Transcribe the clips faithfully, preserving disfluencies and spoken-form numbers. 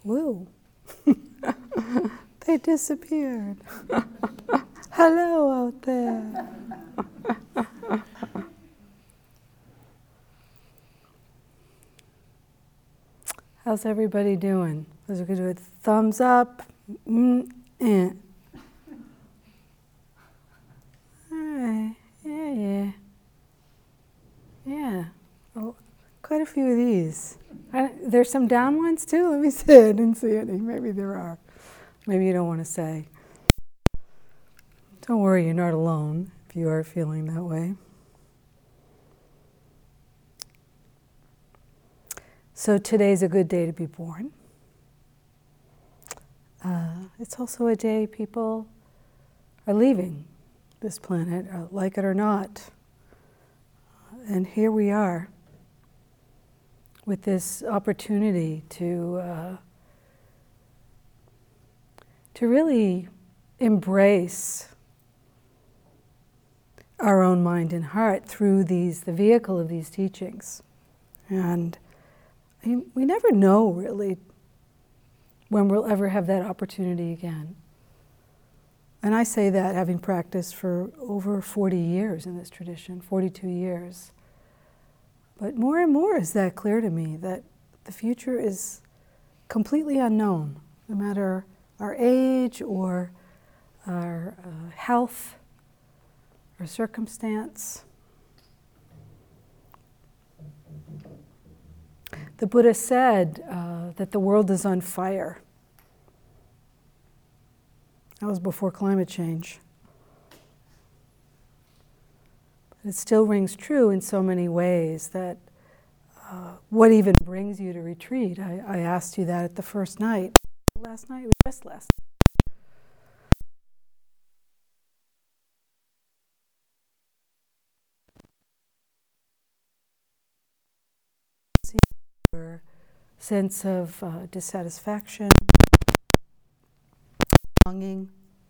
Woo. They disappeared. Hello out there. How's everybody doing? Those who could do it. Thumbs up. Mm, eh. All right. Yeah, yeah. Yeah. Oh, quite a few of these. I, there's some down ones too. Let me see. I didn't see any. Maybe there are. Maybe you don't want to say. Don't worry, you're not alone if you are feeling that way. So today's a good day to be born. Uh, it's also a day people are leaving this planet, like it or not. And here we are with this opportunity to uh, to really embrace our own mind and heart through these, the vehicle of these teachings. And we never know really when we'll ever have that opportunity again. And I say that having practiced for over forty years in this tradition, forty-two years. But more and more is that clear to me, that the future is completely unknown, no matter our age or our uh, health or circumstance. The Buddha said uh, that the world is on fire. That was before climate change. But it still rings true in so many ways that uh, what even brings you to retreat? I, I asked you that at the first night. Last night? It was just last night. Sense of uh, dissatisfaction, longing,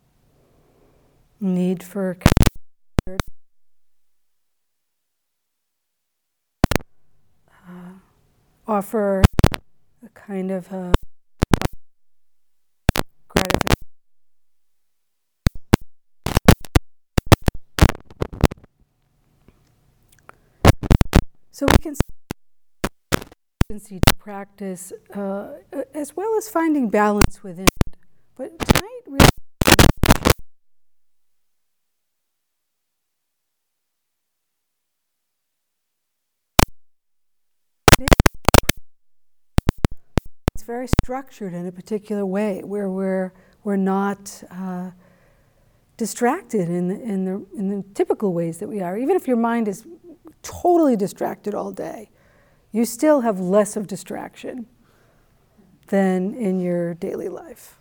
need for care, uh, offer a kind of uh, gratification. So we can see to practice uh, as well as finding balance within it. But tonight we it's very structured in a particular way where we're we're not uh, distracted in the, in the in the typical ways that we are. Even if your mind is totally distracted all day, you still have less of distraction than in your daily life.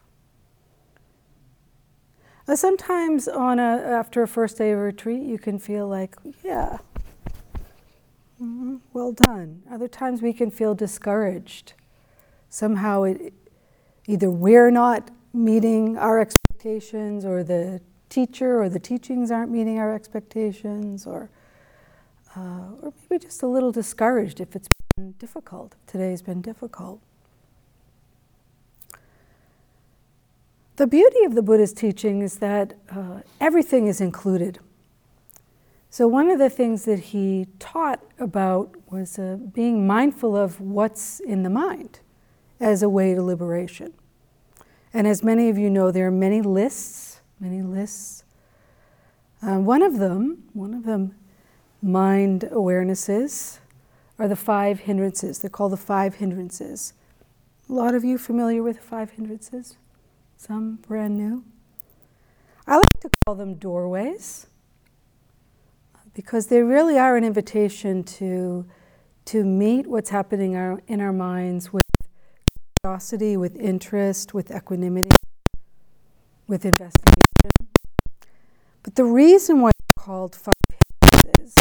Now, sometimes on a, after a first day of retreat, you can feel like, yeah, mm-hmm, well done. Other times we can feel discouraged. Somehow it, either we're not meeting our expectations, or the teacher or the teachings aren't meeting our expectations, or uh, or maybe just a little discouraged if it's been difficult. Today's been difficult. The beauty of the Buddha's teaching is that uh, everything is included. So one of the things that he taught about was uh, being mindful of what's in the mind as a way to liberation. And as many of you know, there are many lists, many lists. Uh, one of them, one of them, mind awarenesses, are the five hindrances. They're called the five hindrances. A lot of you familiar with the five hindrances? Some brand new. I like to call them doorways because they really are an invitation to, to meet what's happening our, in our minds with curiosity, with interest, with equanimity, with investigation. But the reason why they're called five hindrances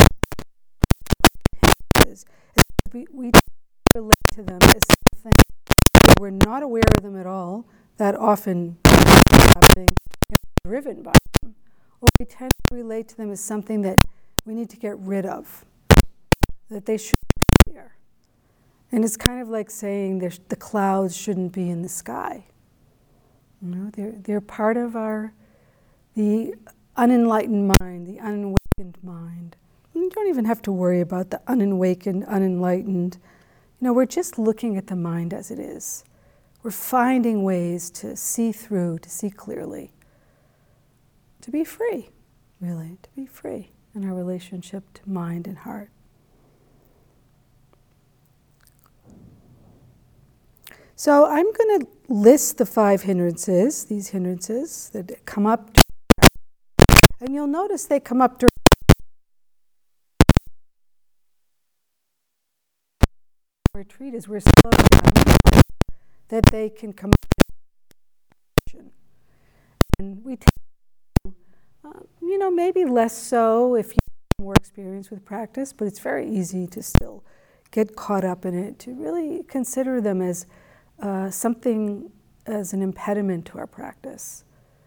is we, we relate to them as something we're not aware of them at all. That often is happening, and we're driven by them. Or we tend to relate to them as something that we need to get rid of, that they shouldn't be there. And it's kind of like saying there's, the clouds shouldn't be in the sky. You know, they're, they're part of our, the unenlightened mind, the unawakened mind. And you don't even have to worry about the unawakened, unenlightened. You know, we're just looking at the mind as it is. We're finding ways to see through, to see clearly, to be free, really, to be free in our relationship to mind and heart. So I'm going to list the five hindrances, these hindrances that come up, and you'll notice they come up during retreat as we're slowed down, that they can come up. And we tend to, uh, you know, maybe less so if you have more experience with practice, but it's very easy to still get caught up in it, to really consider them as uh, something, as an impediment to our practice.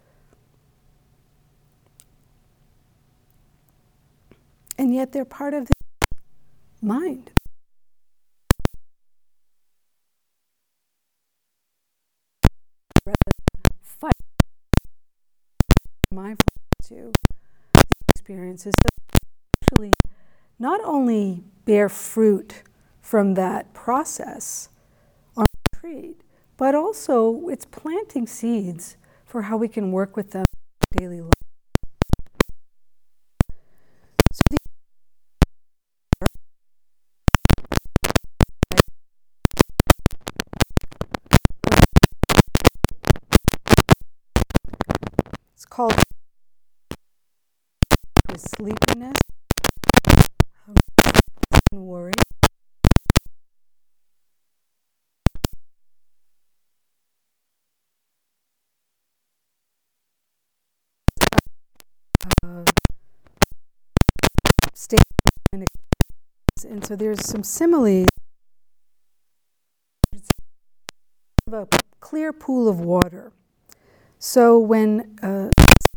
And yet they're part of the mind. Rather than fight mindfulness to the experiences that actually not only bear fruit from that process on retreat, but also it's planting seeds for how we can work with them in daily life. So the it's called sleepiness and worry. Uh, state and so there's some similes of a clear pool of water. So when uh,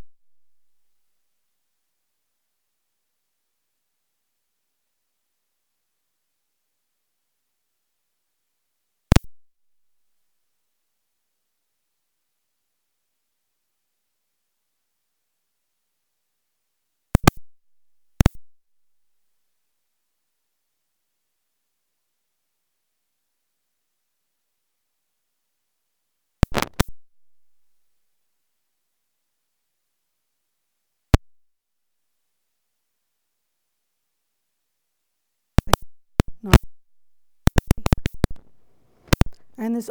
and there's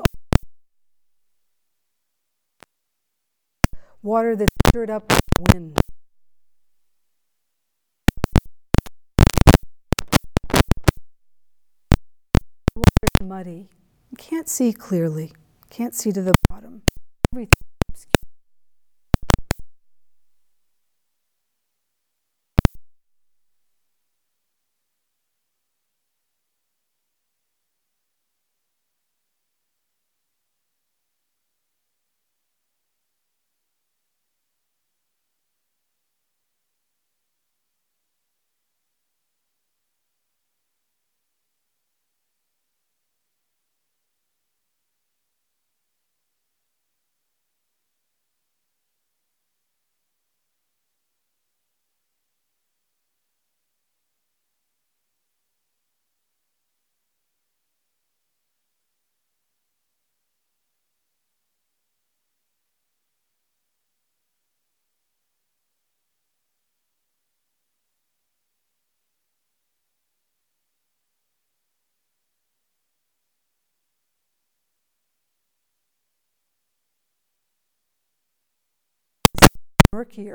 water that's stirred up by the wind. The water is muddy. You can't see clearly. Can't see to the bottom. Everything is obscure. Murkier.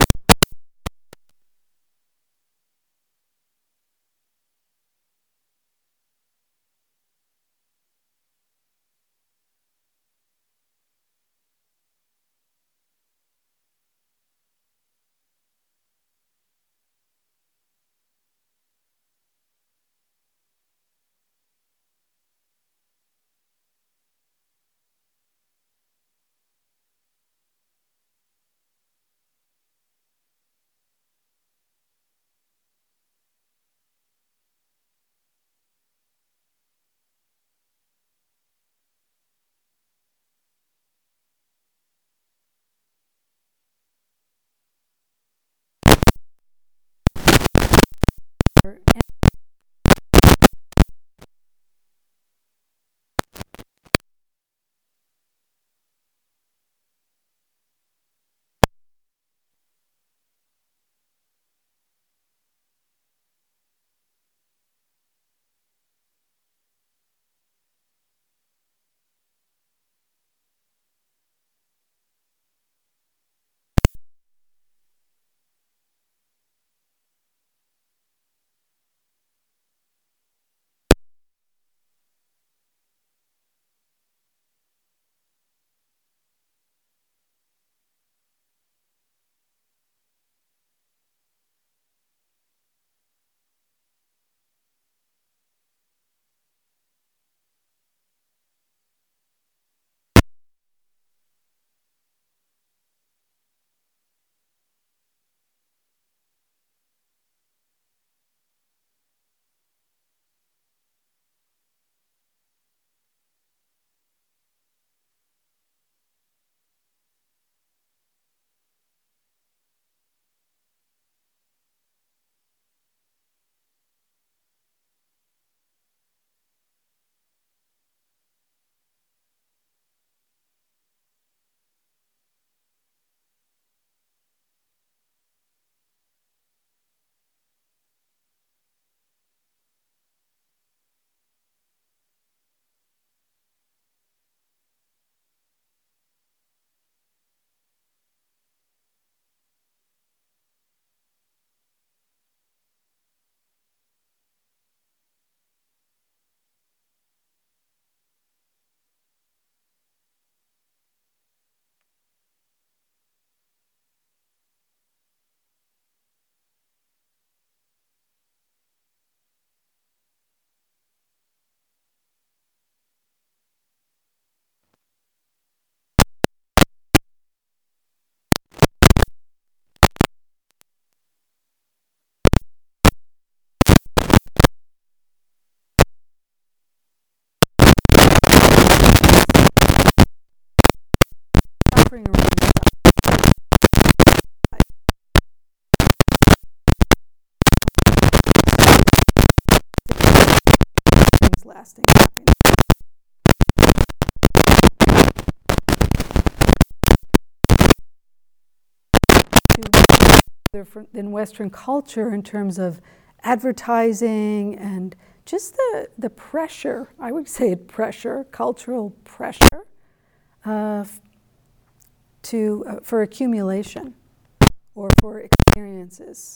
different than Western culture in terms of advertising and just the, the pressure, I would say pressure, cultural pressure uh, to, uh, for accumulation or for experiences.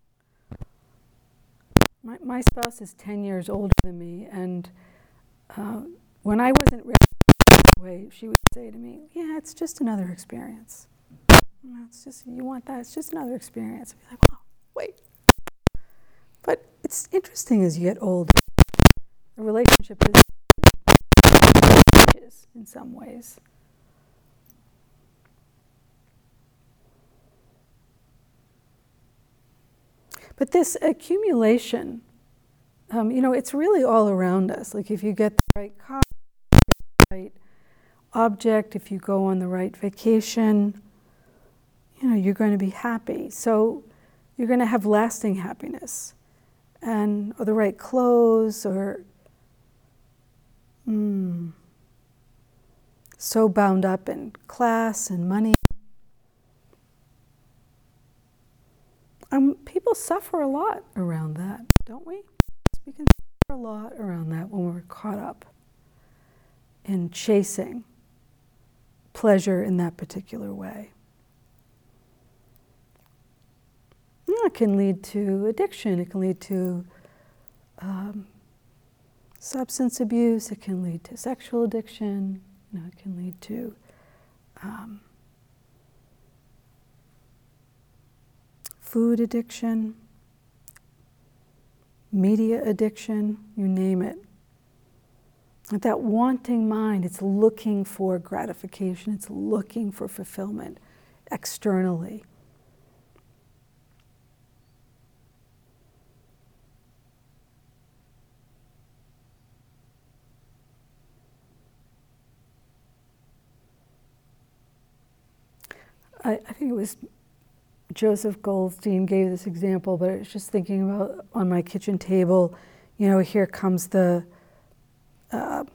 My, my spouse is ten years older than me, and uh, when I wasn't ready this way, she would say to me, yeah, it's just another experience. You know, it's just, you want that, it's just another experience. I'd be like, oh, wait. But it's interesting as you get older, the relationship is in some ways. But this accumulation, um, you know, it's really all around us. Like if you get the right car, the right object, if you go on the right vacation, you know, you're going to be happy. So you're going to have lasting happiness. And, or the right clothes, or mm, so bound up in class and money. Um, people suffer a lot around that, don't we? We can suffer a lot around that when we're caught up in chasing pleasure in that particular way. It can lead to addiction, it can lead to um, substance abuse, it can lead to sexual addiction, you know, it can lead to um, food addiction, media addiction, you name it. That wanting mind, it's looking for gratification, it's looking for fulfillment externally. I, I think it was Joseph Goldstein gave this example, but I was just thinking about on my kitchen table, you know, here comes the uh,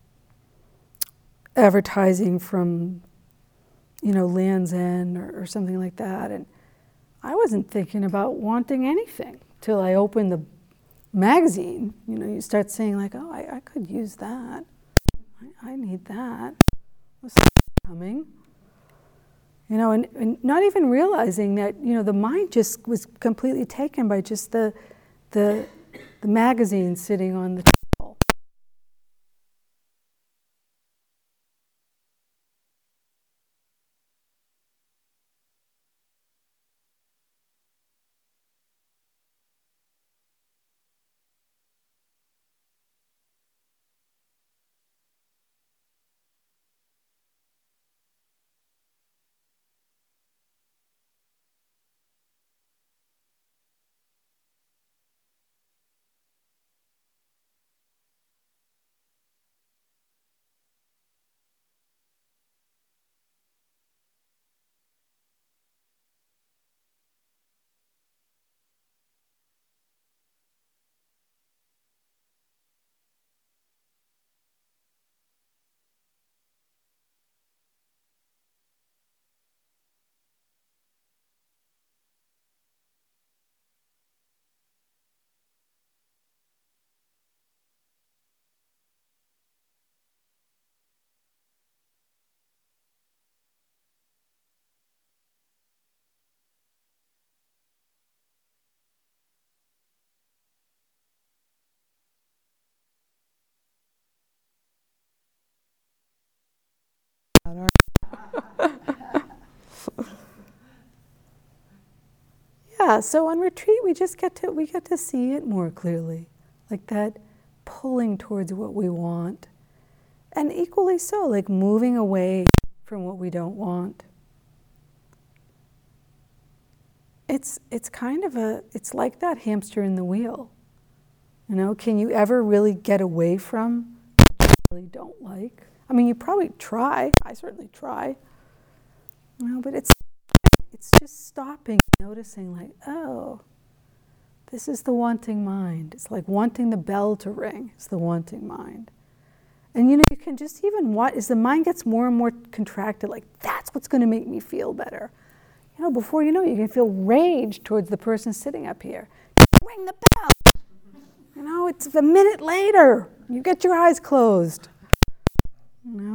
advertising from, you know, Land's End or, or something like that. And I wasn't thinking about wanting anything till I opened the magazine. You know, you start saying like, oh, I, I could use that. I, I need that. What's coming? You know, and, and not even realizing that, you know, the mind just was completely taken by just the, the, the magazine sitting on the table. Yeah, so on retreat we just get to we get to see it more clearly, like that pulling towards what we want, and equally so, like moving away from what we don't want. It's it's kind of a it's like that hamster in the wheel. You know, can you ever really get away from what you really don't like? I mean, you probably try. I certainly try. You know, but it's it's just stopping, noticing like, oh, this is the wanting mind. It's like wanting the bell to ring. It's the wanting mind. And you know, you can just even watch, as the mind gets more and more contracted, like, that's what's going to make me feel better. you know, before you know it, you can feel rage towards the person sitting up here. Ring the bell. You know, it's a minute later. You get your eyes closed. You know?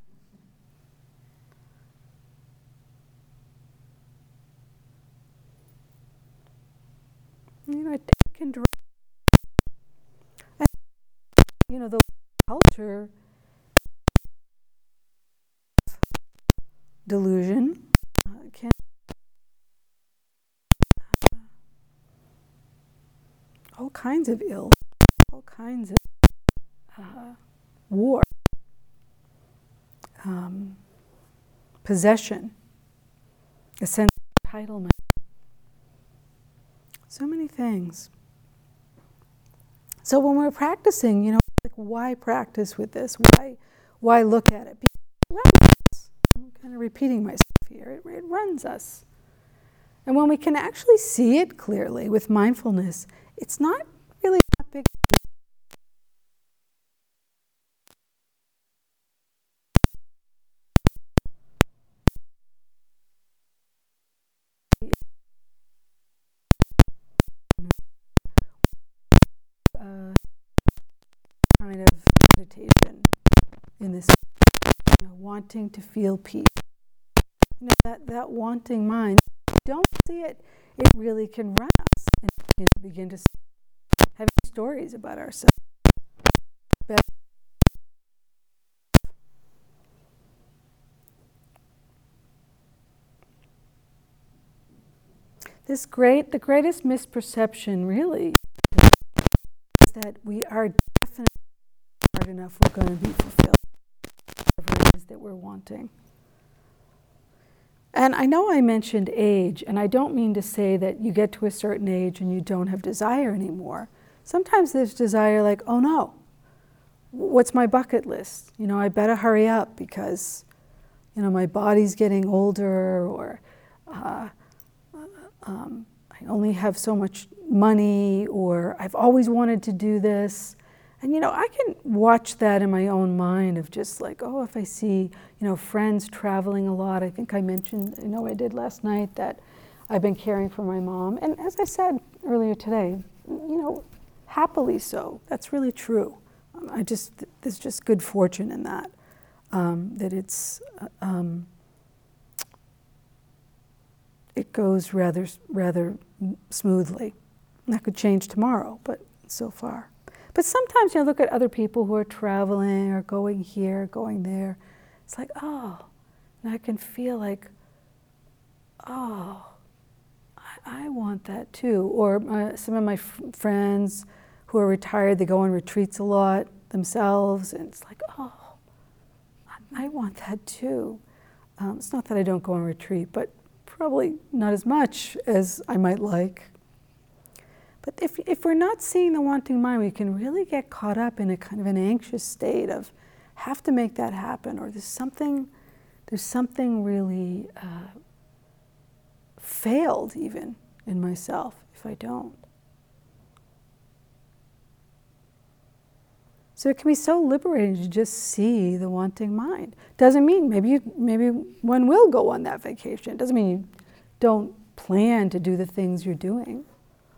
You know, it can drive. And, you know, the culture delusion uh, can uh, all kinds of ill, all kinds of uh, war, um, possession, a sense of entitlement. So many things. So when we're practicing, you know, like why practice with this? Why, why look at it? Because it runs us. I'm kind of repeating myself here. It, it runs us. And when we can actually see it clearly with mindfulness, it's not really that big. Uh, kind of meditation in this, you know, wanting to feel peace. You know, that, that wanting mind, if you don't see it, it really can run us and we can begin to have stories about ourselves. But this great, the greatest misperception really is that we are definitely hard enough we're going to be fulfilled, whatever it is that we're wanting. And I know I mentioned age, and I don't mean to say that you get to a certain age and you don't have desire anymore. Sometimes there's desire like, oh no, what's my bucket list? You know, I better hurry up because, you know, my body's getting older, or uh, um, I only have so much money, or I've always wanted to do this. And, you know, I can watch that in my own mind of just like, oh, if I see, you know, friends traveling a lot. I think I mentioned, you know, I did last night that I've been caring for my mom. And as I said earlier today, you know, happily so. That's really true. Um, I just, there's just good fortune in that, um, that it's, uh, um, it goes rather, rather smoothly. And that could change tomorrow, but so far. But sometimes you know, look at other people who are traveling or going here, going there. It's like, oh, and I can feel like, oh, I, I want that too. Or uh, some of my f- friends who are retired, they go on retreats a lot themselves, and it's like, oh, I, I want that too. Um, it's not that I don't go on retreat, but probably not as much as I might like. But if, if we're not seeing the wanting mind, we can really get caught up in a kind of an anxious state of have to make that happen, or there's something, there's something really uh, failed even in myself if I don't. So it can be so liberating to just see the wanting mind. Doesn't mean maybe you, maybe one will go on that vacation. Doesn't mean you don't plan to do the things you're doing.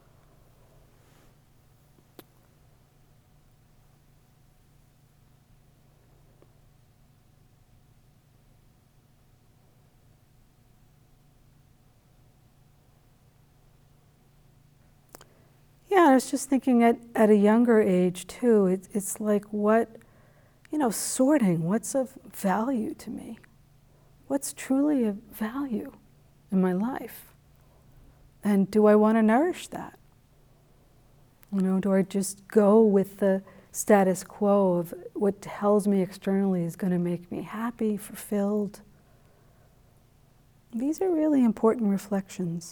Yeah, I was just thinking at, at a younger age too, it, it's like what, you know, sorting, what's of value to me? What's truly of value in my life? And do I want to nourish that? You know, do I just go with the status quo of what tells me externally is going to make me happy, fulfilled? These are really important reflections.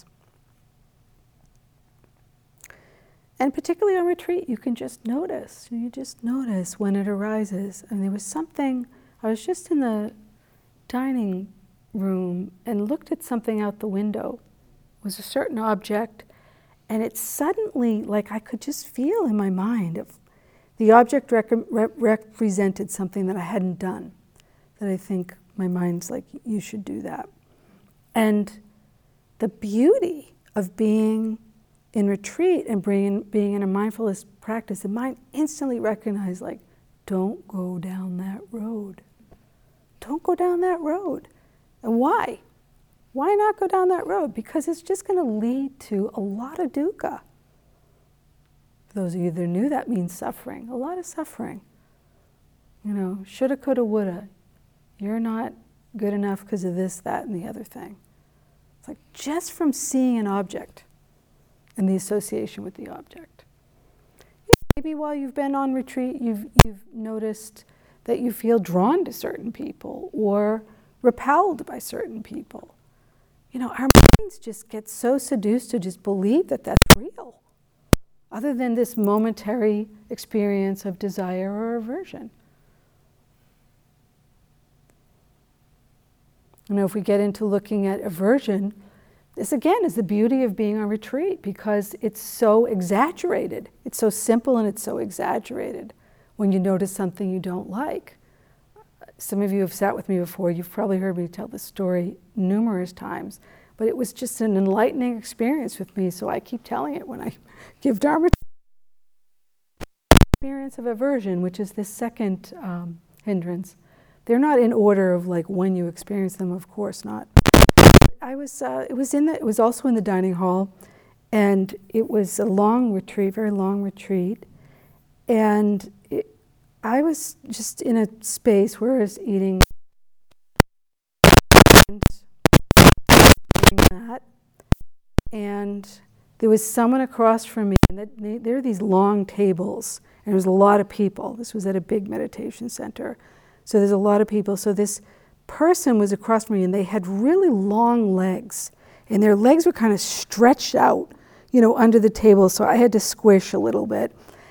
And particularly on retreat, you can just notice. You just notice when it arises. And there was something, I was just in the dining room and looked at something out the window. It was a certain object, and it suddenly, like I could just feel in my mind, if the object rec- rep- represented something that I hadn't done, that I think my mind's like, you should do that. And the beauty of being in retreat and being, being in a mindfulness practice, the mind instantly recognizes, like, don't go down that road. Don't go down that road. And why? Why not go down that road? Because it's just going to lead to a lot of dukkha. For those of you that knew, that means suffering, a lot of suffering. You know, shoulda, coulda, woulda. You're not good enough because of this, that, and the other thing. It's like just from seeing an object and the association with the object. Maybe while you've been on retreat, you've, you've noticed that you feel drawn to certain people or repelled by certain people. You know, our minds just get so seduced to just believe that that's real, other than this momentary experience of desire or aversion. You know, if we get into looking at aversion, this again is the beauty of being on retreat, because it's so exaggerated. It's so simple and it's so exaggerated when you notice something you don't like. Some of you have sat with me before. You've probably heard me tell this story numerous times, but it was just an enlightening experience with me, so I keep telling it when I give Dharma. Experience of aversion, which is this second um, hindrance. They're not in order of like when you experience them, of course not. I was, uh, it was in the, it was also in the dining hall, and it was a long retreat, very long retreat, and it, I was just in a space where I was eating and doing that, and there was someone across from me, and they, there were these long tables, and there was a lot of people. This was at a big meditation center, so there's a lot of people. So this person was across from me, and they had really long legs, and their legs were kind of stretched out, you know, under the table, so I had to squish a little bit.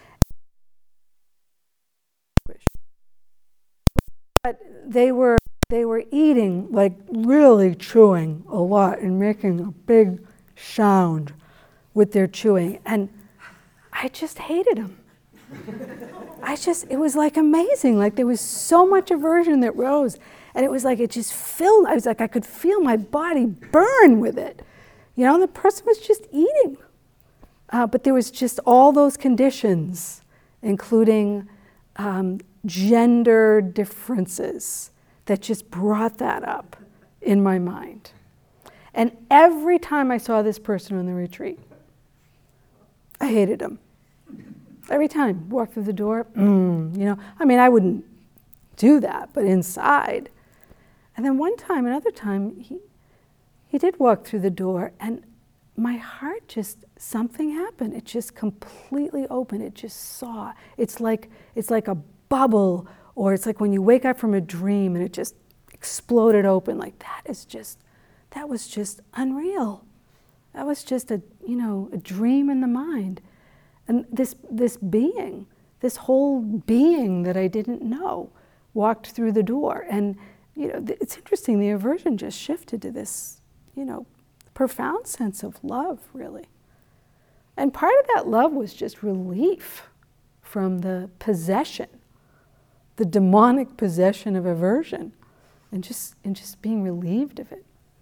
But they were they were eating, like really chewing a lot and making a big sound with their chewing, and I just hated them. I just, it was like amazing, like there was so much aversion that rose, and it was like it just filled, I was like, I could feel my body burn with it. You know, and the person was just eating. Uh, but there was just all those conditions, including um, gender differences, that just brought that up in my mind. And every time I saw this person on the retreat, I hated him. Every time, walk through the door, mm, you know, I mean, I wouldn't do that, but inside. And then one time, another time, he, he did walk through the door, and my heart just, something happened. It just completely opened. It just saw. It's like, it's like a bubble, or it's like when you wake up from a dream and it just exploded open. Like that is just, that was just unreal. That was just a, you know, a dream in the mind. And this this being, this whole being that I didn't know, walked through the door. And, you know, th- it's interesting, the aversion just shifted to this, you know, profound sense of love, really. And part of that love was just relief from the possession, the demonic possession of aversion, and just, and just being relieved of it.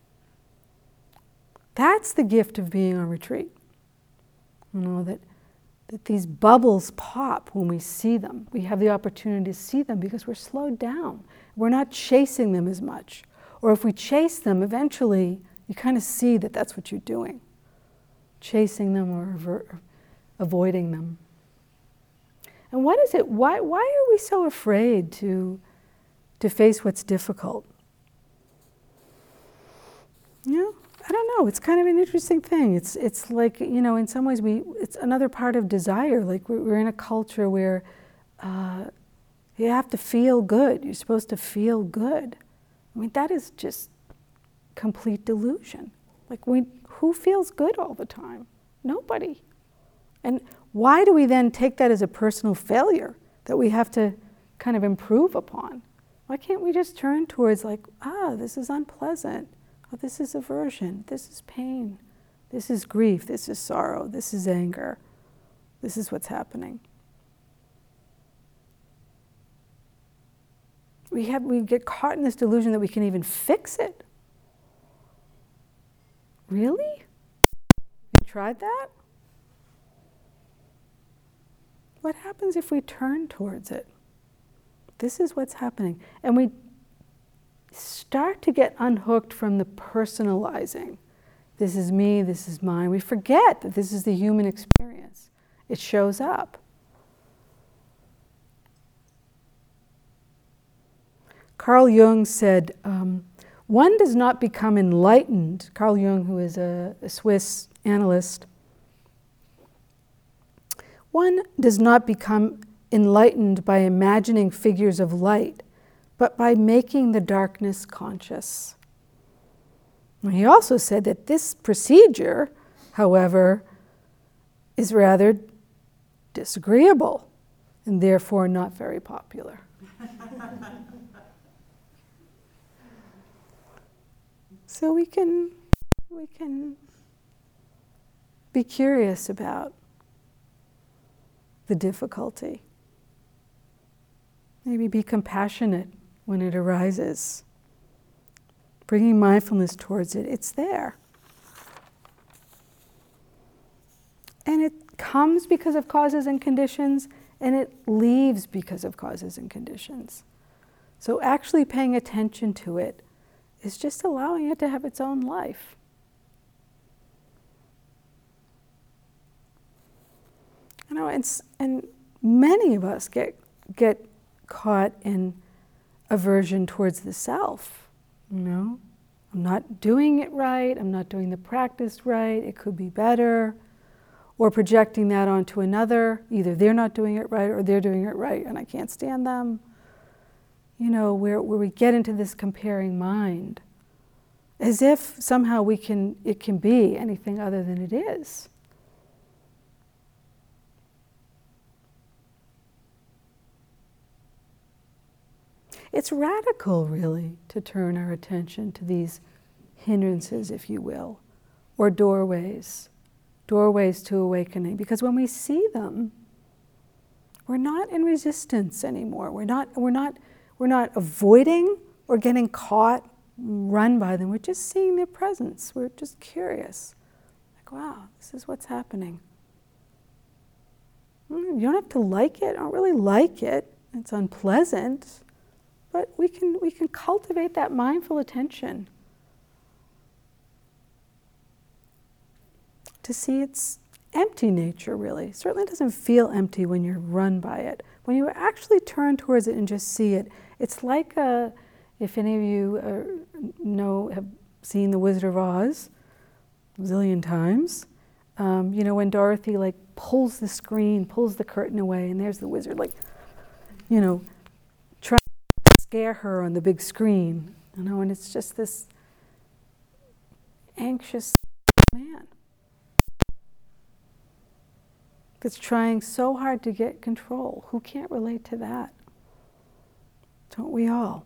That's the gift of being on retreat. You know, that that these bubbles pop when we see them. We have the opportunity to see them because we're slowed down. We're not chasing them as much. Or if we chase them, eventually you kind of see that that's what you're doing. Chasing them or aver- avoiding them. And what is it? Why, why are we so afraid to, to face what's difficult? You know? I don't know, it's kind of an interesting thing. It's it's like, you know, in some ways we, it's another part of desire. Like we're, we're in a culture where uh, you have to feel good. You're supposed to feel good. I mean, that is just complete delusion. Like we, who feels good all the time? Nobody. And why do we then take that as a personal failure that we have to kind of improve upon? Why can't we just turn towards like, ah, this is unpleasant. Oh, this is aversion, this is pain, this is grief, this is sorrow, this is anger. This is what's happening. We have we get caught in this delusion that we can even fix it. Really? You tried that? What happens if we turn towards it? This is what's happening. And we start to get unhooked from the personalizing. This is me, this is mine. We forget that this is the human experience. It shows up. Carl Jung said, um, one does not become enlightened. Carl Jung, who is a, a Swiss analyst, one does not become enlightened by imagining figures of light, but by making the darkness conscious. And he also said that this procedure, however, is rather disagreeable and therefore not very popular. So we can, we can be curious about the difficulty. Maybe be compassionate when it arises. Bringing mindfulness towards it, it's there. And it comes because of causes and conditions, and it leaves because of causes and conditions. So actually paying attention to it is just allowing it to have its own life. You know, and, and many of us get get caught in aversion towards the self. You know, I'm not doing it right, I'm not doing the practice right, it could be better, or projecting that onto another. Either they're not doing it right or they're doing it right and I can't stand them. You know, where, where we get into this comparing mind, as if somehow we can, it can be anything other than it is. It's radical, really, to turn our attention to these hindrances, if you will, or doorways, doorways to awakening. Because when we see them, we're not in resistance anymore. We're not, we're not, we're not avoiding or getting caught, run by them. We're just seeing their presence. We're just curious. Like, wow, this is what's happening. You don't have to like it. I don't really like it. It's unpleasant. But we can, we can cultivate that mindful attention to see its empty nature, really. It certainly doesn't feel empty when you're run by it. When you actually turn towards it and just see it, it's like a, if any of you uh, know, have seen The Wizard of Oz a zillion times, um, you know, when Dorothy like pulls the screen, pulls the curtain away, and there's the wizard like, you know, trying to scare her on the big screen, you know, and it's just this anxious man that's trying so hard to get control. Who can't relate to that? Don't we all?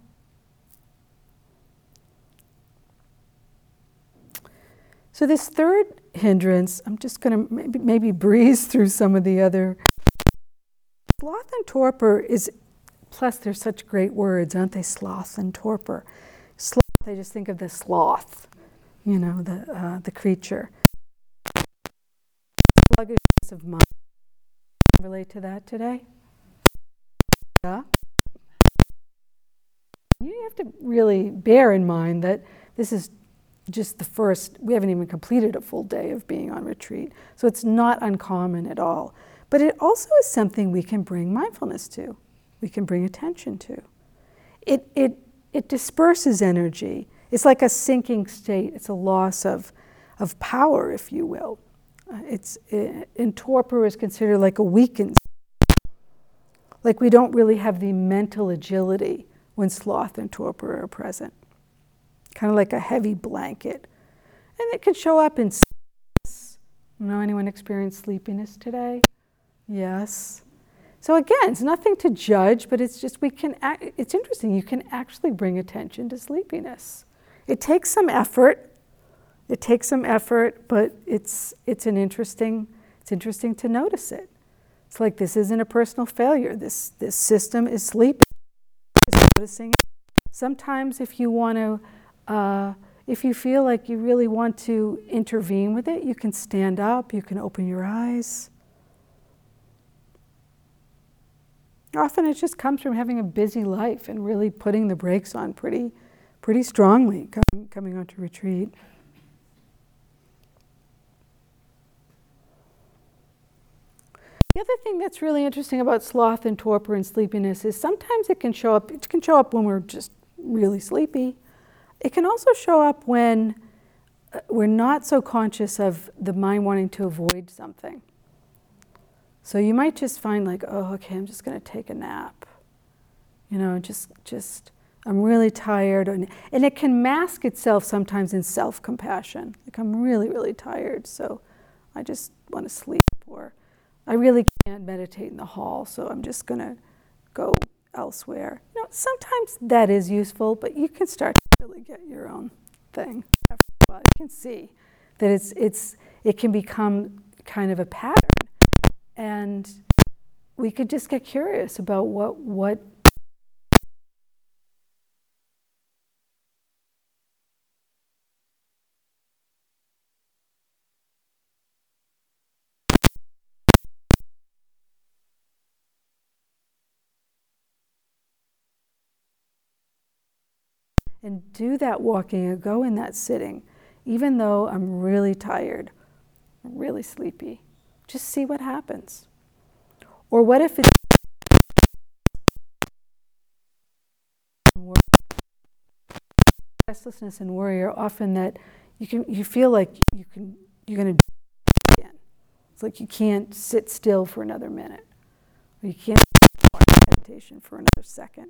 So this third hindrance, I'm just going to maybe, maybe breeze through some of the other. Sloth and torpor is, plus they're such great words, aren't they? Sloth and torpor. Sloth, I just think of the sloth, you know, the uh, the creature. Sluggishness of mind. Relate to that today? Yeah. You have to really bear in mind that this is just the first, we haven't even completed a full day of being on retreat. So it's not uncommon at all. But it also is something we can bring mindfulness to. We can bring attention to. It, it, it disperses energy. It's like a sinking state. It's a loss of, of power, if you will. Uh, it's, it, and torpor is considered like a weakened state. Like we don't really have the mental agility when sloth and torpor are present. Kind of like a heavy blanket. And it can show up in sleepiness. You know, anyone experience sleepiness today? Yes. So again, it's nothing to judge, but it's just we can, act, it's interesting, you can actually bring attention to sleepiness. It takes some effort. It takes some effort, but it's it's an interesting, it's interesting to notice it. It's like this isn't a personal failure. This this system is sleeping. It's noticing it. Sometimes if you want to Uh, If you feel like you really want to intervene with it, you can stand up, you can open your eyes. Often it just comes from having a busy life and really putting the brakes on pretty, pretty strongly coming, coming onto retreat. The other thing that's really interesting about sloth and torpor and sleepiness is sometimes it can show up, it can show up when we're just really sleepy. It can also show up when we're not so conscious of the mind wanting to avoid something. So you might just find like, oh, okay, I'm just going to take a nap. You know, just, just, I'm really tired. And, and it can mask itself sometimes in self-compassion. Like, I'm really, really tired, so I just want to sleep. Or I really can't meditate in the hall, so I'm just going to go elsewhere. You know, sometimes that is useful, but you can start to really get your own thing after a while. You can see that it's, it's, it can become kind of a pattern. And we could just get curious about what, what and do that walking or go in that sitting, even though I'm really tired, I'm really sleepy. Just see what happens. Or what if it's restlessness and worry are often that you can you feel like you can you're going to do it again. It's like you can't sit still for another minute, or you can't watch meditation for another second.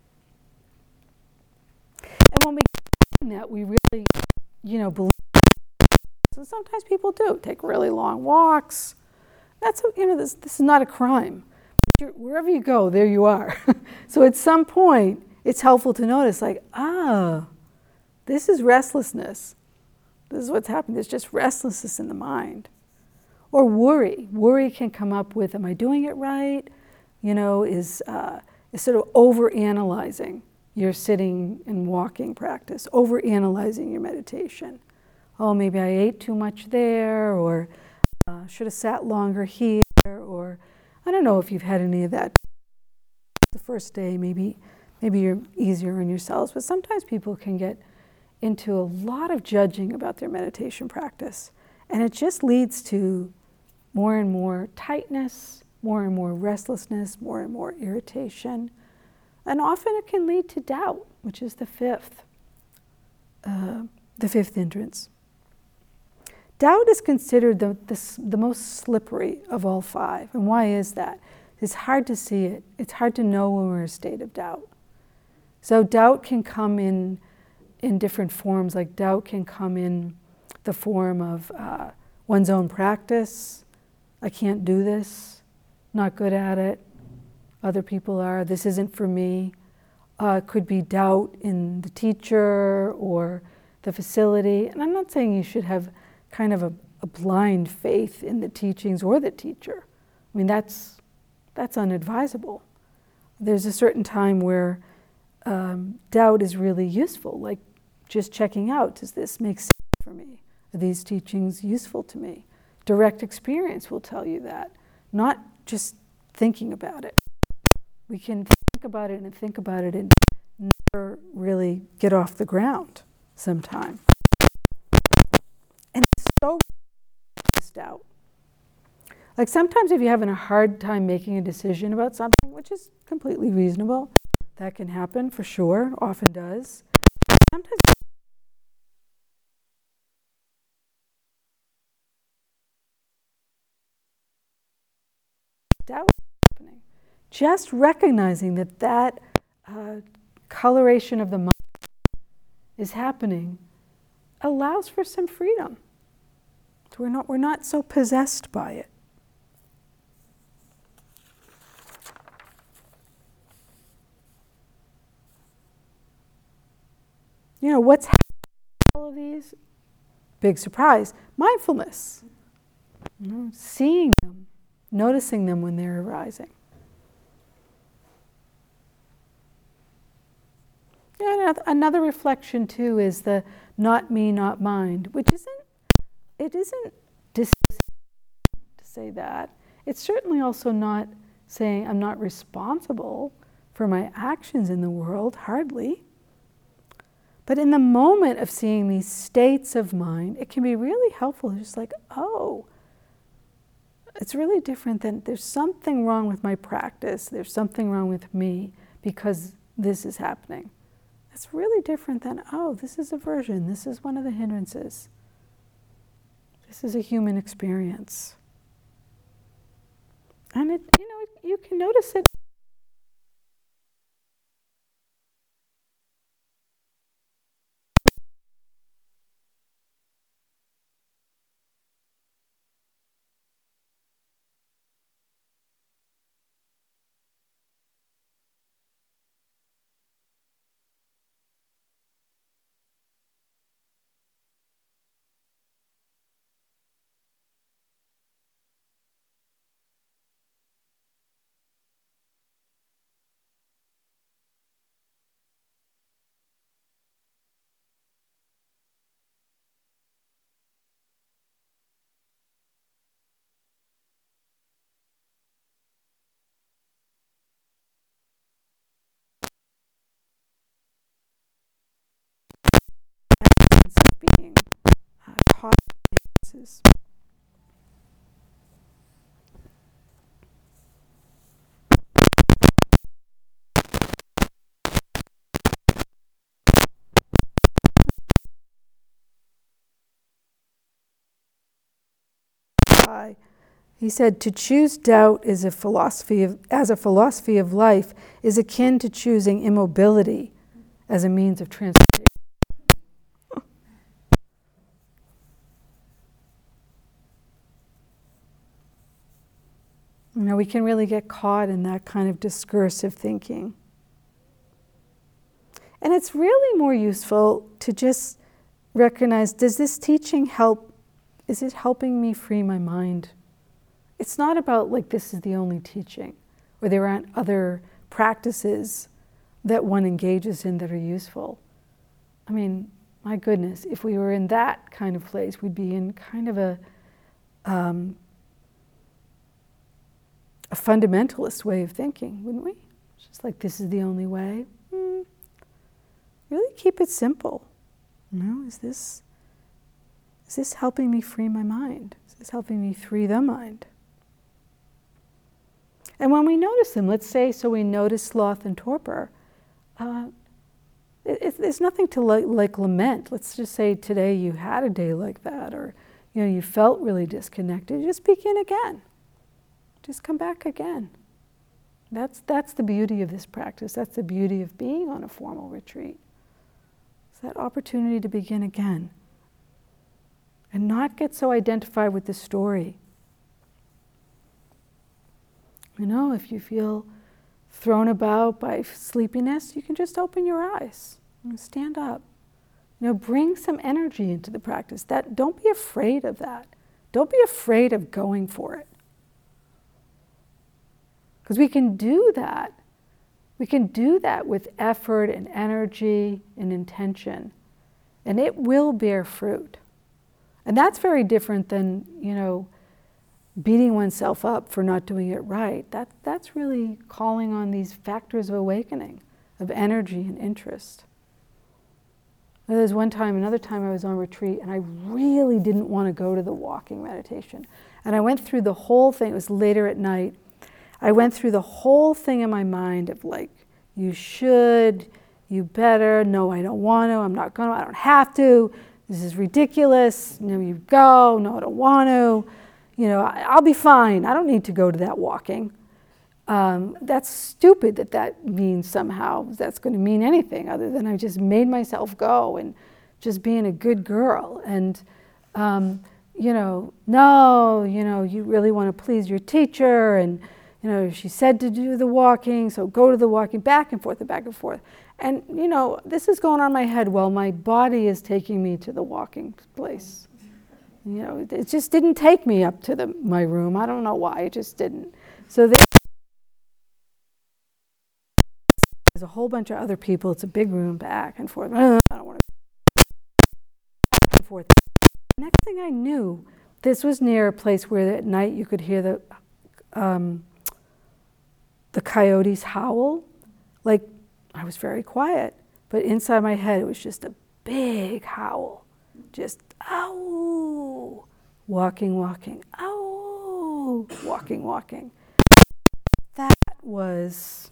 And when we get that, we really, you know, believe. So sometimes people do take really long walks. That's, you know, this, this is not a crime. You're, wherever you go, there you are. So at some point, it's helpful to notice, like, ah, this is restlessness. This is what's happening. There's just restlessness in the mind. Or worry. Worry can come up with, am I doing it right? You know, is, uh, is sort of over-analyzing your sitting and walking practice, over-analyzing your meditation. Oh, maybe I ate too much there, or uh, should have sat longer here, or I don't know if you've had any of that. The first day, maybe, maybe you're easier on yourselves, but sometimes people can get into a lot of judging about their meditation practice, and it just leads to more and more tightness, more and more restlessness, more and more irritation, and often it can lead to doubt, which is the fifth, uh, the fifth hindrance. Doubt is considered the, the, the most slippery of all five. And why is that? It's hard to see it. It's hard to know when we're in a state of doubt. So doubt can come in, in different forms. Like doubt can come in the form of uh, one's own practice. I can't do this. Not good at it. Other people are. This isn't for me. Uh, it could be doubt in the teacher or the facility. And I'm not saying you should have kind of a, a blind faith in the teachings or the teacher. I mean, that's, that's unadvisable. There's a certain time where um, doubt is really useful, like just checking out, does this make sense for me? Are these teachings useful to me? Direct experience will tell you that, not just thinking about it. We can think about it and think about it and never really get off the ground sometime. And it's so doubt. Like sometimes if you're having a hard time making a decision about something, which is completely reasonable, that can happen for sure, often does. Sometimes doubt is happening. Just recognizing that that uh, coloration of the mind is happening allows for some freedom. So we're not, we're not so possessed by it. You know, what's happening in all of these? Big surprise. Mindfulness. You know, seeing them, noticing them when they're arising. Yeah, another, another reflection too is the not me, not mind, which isn't, it isn't dissociating to say that. It's certainly also not saying I'm not responsible for my actions in the world, hardly. But in the moment of seeing these states of mind, it can be really helpful. It's just like, oh, it's really different than there's something wrong with my practice. There's something wrong with me because this is happening. It's really different than, oh, this is aversion. This is one of the hindrances. This is a human experience. And it, you know, you can notice it. Of being uh, caught in hindrances. He said, to choose doubt is a philosophy of, as a philosophy of life is akin to choosing immobility as a means of transformation. You know, we can really get caught in that kind of discursive thinking. And it's really more useful to just recognize, does this teaching help, is it helping me free my mind? It's not about like this is the only teaching, or there aren't other practices that one engages in that are useful. I mean, my goodness, if we were in that kind of place, we'd be in kind of a um, a fundamentalist way of thinking, wouldn't we? It's just like this is the only way. Mm. Really keep it simple. You know, is this is this helping me free my mind? Is this helping me free the mind? And when we notice them, let's say, so we notice sloth and torpor, uh, it, it, there's nothing to like, like lament. Let's just say today you had a day like that, or you know, you felt really disconnected. Just begin again. Just come back again. That's, that's the beauty of this practice. That's the beauty of being on a formal retreat. It's that opportunity to begin again and not get so identified with the story. You know, if you feel thrown about by sleepiness, you can just open your eyes and stand up. You know, bring some energy into the practice. That, don't be afraid of that. Don't be afraid of going for it. Because we can do that. We can do that with effort and energy and intention. And it will bear fruit. And that's very different than, you know, beating oneself up for not doing it right. That, that's really calling on these factors of awakening, of energy and interest. There was one time, another time I was on retreat, and I really didn't want to go to the walking meditation. And I went through the whole thing. It was later at night. I went through the whole thing in my mind of like, you should, you better, no, I don't want to, I'm not going to, I don't have to, this is ridiculous, no, you go, no, I don't want to. You know, I'll be fine. I don't need to go to that walking. Um, that's stupid that that means somehow that's going to mean anything other than I just made myself go and just being a good girl. And, um, you know, no, you know, you really want to please your teacher. And, you know, she said to do the walking, so go to the walking, back and forth and back and forth. And, you know, this is going on in my head while my body is taking me to the walking place. You know, it just didn't take me up to the, my room. I don't know why, it just didn't. So they There's a whole bunch of other people. It's a big room, back and forth. I don't want to back and forth. Next thing I knew, this was near a place where at night you could hear the um, the coyotes howl. Like, I was very quiet, but inside my head it was just a big howl. Just, ow, walking, walking, ow, walking, walking. That was,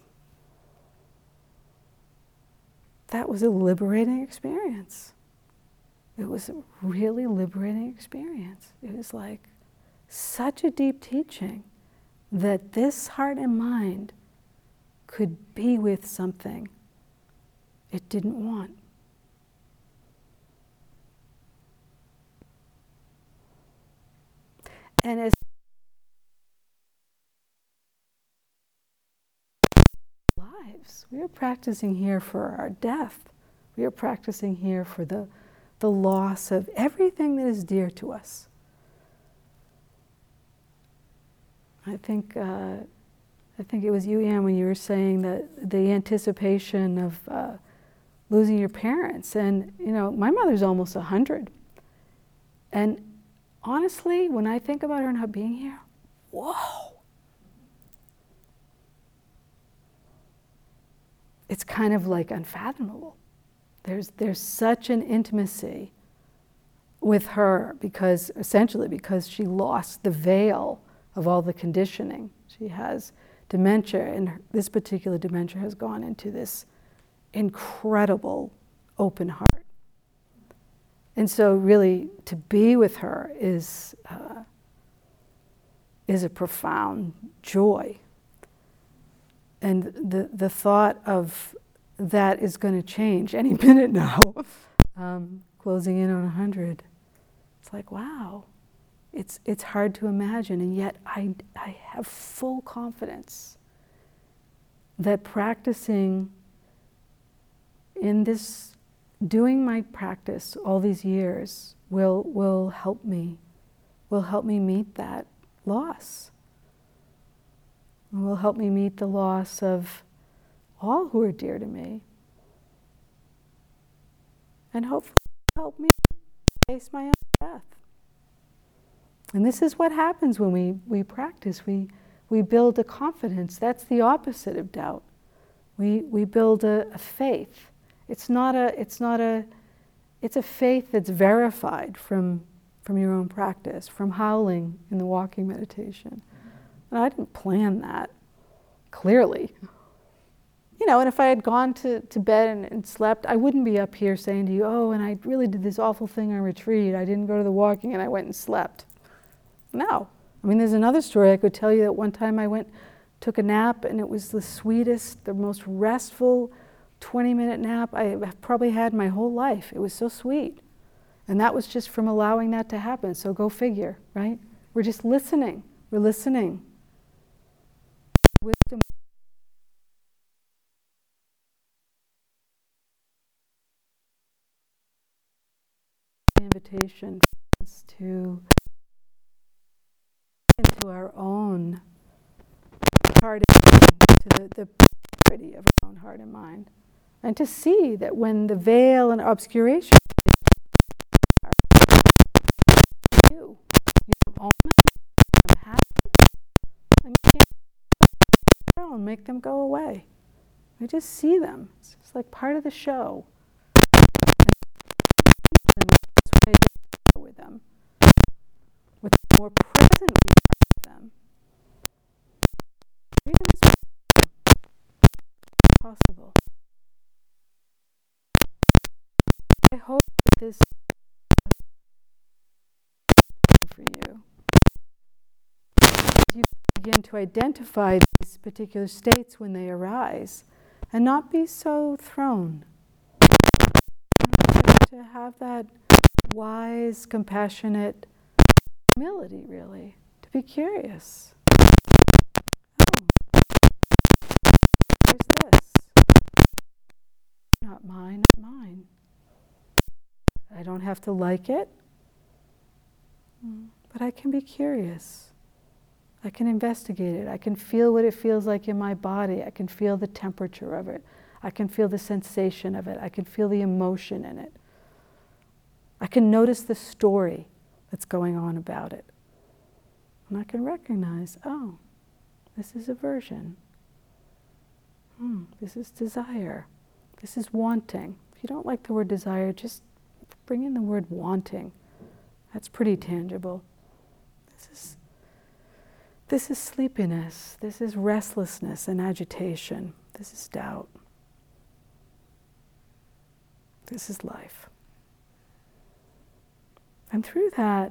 that was a liberating experience. It was a really liberating experience. It was like such a deep teaching that this heart and mind could be with something it didn't want. And as lives, we are practicing here for our death. We are practicing here for the, the loss of everything that is dear to us. I think uh, I think it was you, Anne, when you were saying that the anticipation of uh, losing your parents. And, you know, my mother's almost a hundred. And honestly, when I think about her not being here, whoa. It's kind of like unfathomable. There's, there's such an intimacy with her because, essentially because she lost the veil of all the conditioning. She has dementia, and her, this particular dementia has gone into this incredible open heart. And so really to be with her is, uh, is a profound joy. And the, the thought of that is going to change any minute now, um, closing in on a hundred. It's like, wow. It's, it's hard to imagine, and yet I, I have full confidence that practicing in this, doing my practice all these years will, will help me, will help me meet that loss. It will help me meet the loss of all who are dear to me. And hopefully help me face my own death. And this is what happens when we, we practice. We, we build a confidence. That's the opposite of doubt. We, we build a, a faith. It's not a, it's not a, it's a faith that's verified from, from your own practice, from howling in the walking meditation. And I didn't plan that, clearly. You know, and if I had gone to, to bed and, and slept, I wouldn't be up here saying to you, oh, and I really did this awful thing on retreat. I didn't go to the walking and I went and slept. No. I mean, there's another story I could tell you that one time I went, took a nap, and it was the sweetest, the most restful twenty minute nap I have probably had my whole life. It was so sweet. And that was just from allowing that to happen. So go figure, right? We're just listening. We're listening. Wisdom. Invitation is to into our own heart and mind, to the, the purity of our own heart and mind, and to see that when the veil and obscuration are you, you don't own them, you don't have them, and you can't and make them go away. We just see them. It's just like part of the show. And the best way to deal with them, with the more present we are with them, freedom is possible. I hope that this is for you. As you begin to identify these particular states when they arise, and not be so thrown. To have that wise, compassionate humility, really, to be curious. Oh, where's this? Not mine, not mine. I don't have to like it, but I can be curious. I can investigate it. I can feel what it feels like in my body. I can feel the temperature of it. I can feel the sensation of it. I can feel the emotion in it. I can notice the story that's going on about it. And I can recognize, oh, this is aversion. Hmm, this is desire. This is wanting. If you don't like the word desire, just bring in the word wanting. That's pretty tangible. This is, this is sleepiness. This is restlessness and agitation. This is doubt. This is life. And through that,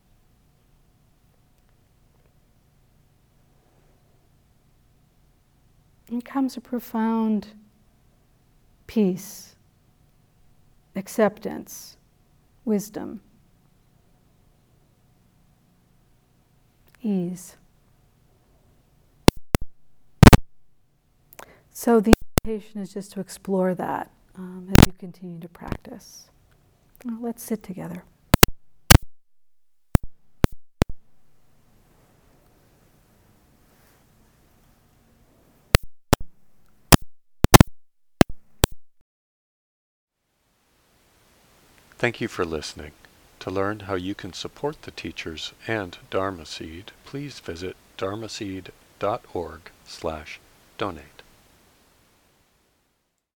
it comes a profound peace, acceptance, wisdom, ease. So the invitation is just to explore that um, as you continue to practice. Well, let's sit together. Thank you for listening. To learn how you can support the teachers and Dharma Seed, please visit dharmaseed dot org slash donate.